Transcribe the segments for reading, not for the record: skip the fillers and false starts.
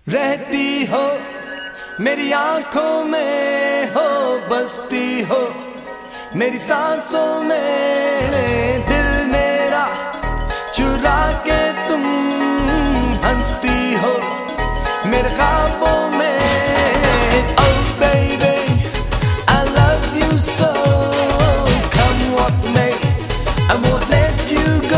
रहती हो मेरी आंखों में, हो बसती हो मेरी सांसों में। दिल मेरा चुरा के तुम हंसती हो मेरे ख्वाबों में। Oh baby, I love you so, come what may, I won't let you go।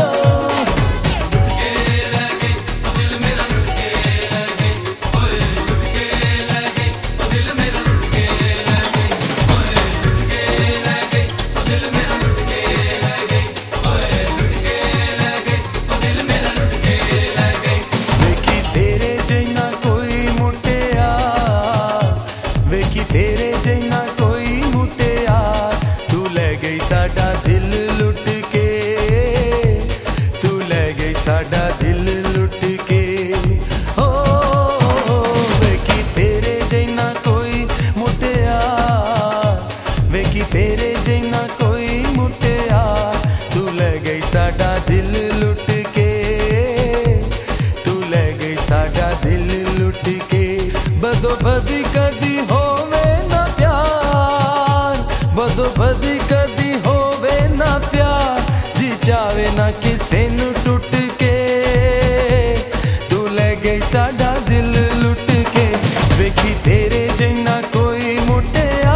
तेरे जैना कोई मुटिया तू ले गई साडा दिल लुट के, तू ले गई साडा दिल लुट के। ओ वेखी तेरे जैना कोई मुटिया, वेखी तेरे जैना कोई मुटिया तू ले गई साडा दिल लुट के, तू ले गई साडा दिल लुट के। बदो बदी कदी होवे ना प्यार, बदो बदी कदी होवे ना प्यार, जी चावे ना किसे नू टूट के तू ले गई साडा दिल लुट के। वेखी तेरे जैना कोई मुटिया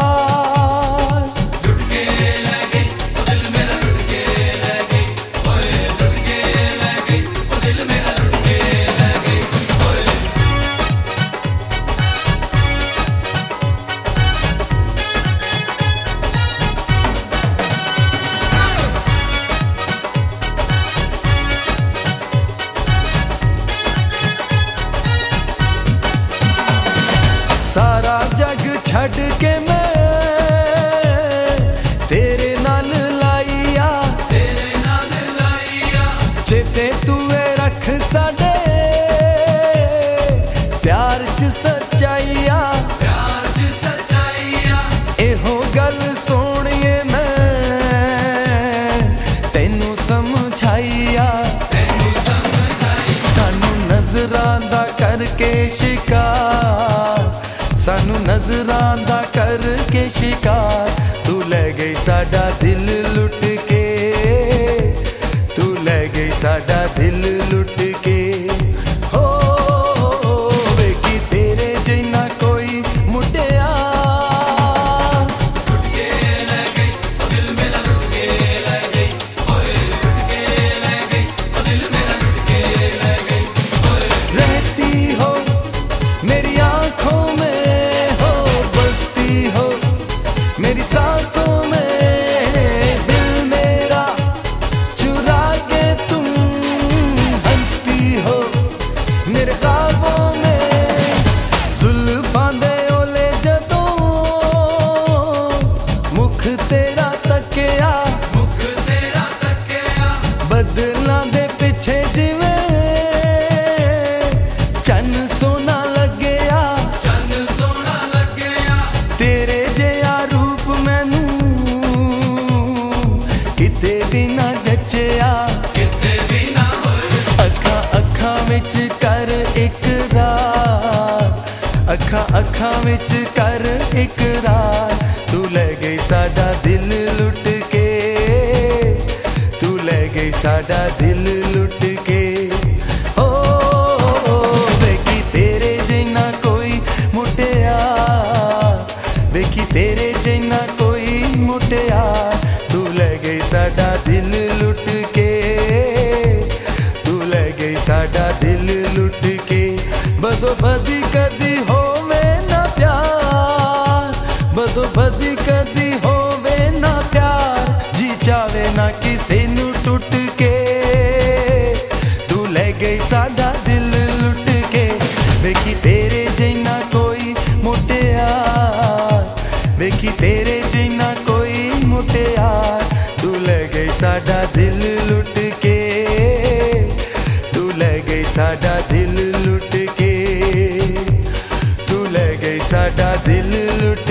लुट के ले गई, दिल मेरा लुट के ले गई, ओए लुट के ले गई, दिल मेरा लुट के ले गई। सारा जग छड़ के मैं तेरे नाल लाइया, तेरे नाल लाइया, चेते तू रख साडे प्यार च सच्चाइया, प्यार च सच्चाइया। एहो गल सोनिए मैं तेनू समझाइया, तेनू समझाइया। सानू नजरां दा करके शिकार, सानू नजरां दा करके शिकार, तू ले गई साडा दिल लुट के, तू ले गई साडा दिल लुट के। हो वेखी तेरे जैना कोई मुटिया लुट के ले गई, दिल मेरा लुट के ले गई, ओए लुट के ले गई, दिल मेरा लुट के ले गई, ओए। रहती हो मेरी आंखों में, मेरी सांसों में, दिल मेरा चुरा के तुम हंसती हो मेरे ख्वाबों में। जुल्फां दे ओले जदों मुख तेरा तकिया, मुख तेरा तकिया, बदलां दे पिछे जिवें चन्न सोना लगया, चन्न सोना लगया। तेरे किते भी ना जचया, किते भी ना होए। अखा अखा विच कर इकरार, अखा अखा विच कर इकरार, तू ले गई साडा दिल लुट के, तू ले गई साडा दिल लुट के। ओ वेखी तेरे जैना कोई मुटिया, वेखी तेरे जैना कोई मुटिया तू ले गई साडा दिल लुट के, तू ले गई साडा दिल लुट के। बदो बदी कदी होवे ना प्यार, बदो बदी कदी होवे ना प्यार, जी चावे ना किसे नू टूट के तू ले गई साडा दिल लुट के। वेखी तेरे जैना कोई मुटिया, वेखी तेरे जैना कोई मुटिया तू ले गई साडा दिल लुट के, तू ले गई साडा दिल लुट के, तू ले गई साडा दिल लुट